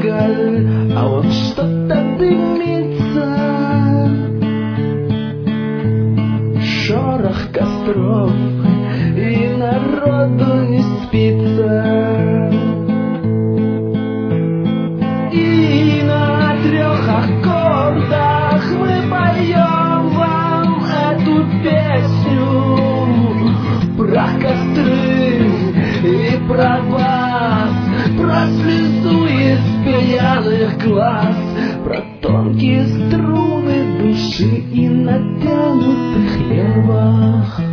уголь, а вот что-то дымится. Шорох костров, и народу не спится. И на 3 аккордах мы поем вам эту песню про костры и про вас, про слезу из пьяных глаз, про тонкие струны души и натянутых нервах.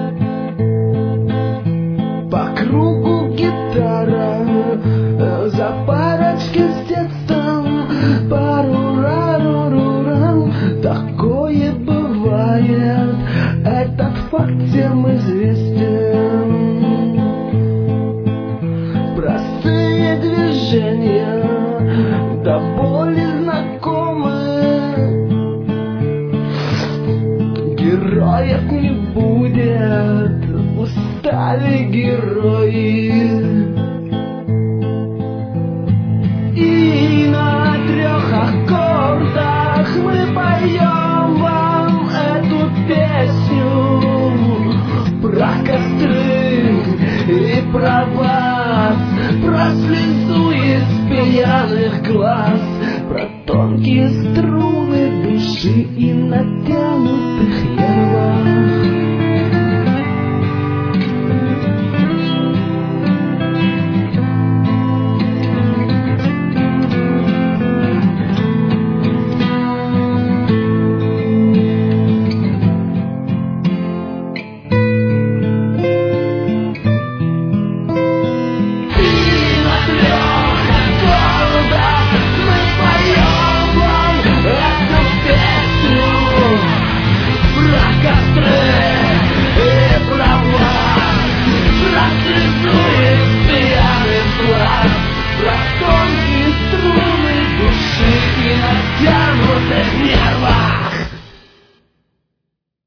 По кругу гитара, за парочки с детством, пару-рару-ру-рам. Такое бывает, этот факт всем известен. Простые движения, до боли знакомые. Героев не будет, устали герои. И на 3 аккордах мы поем вам эту песню про костры и про вас, про слезу из пьяных глаз, про тонкие струны души и натянутых нервов.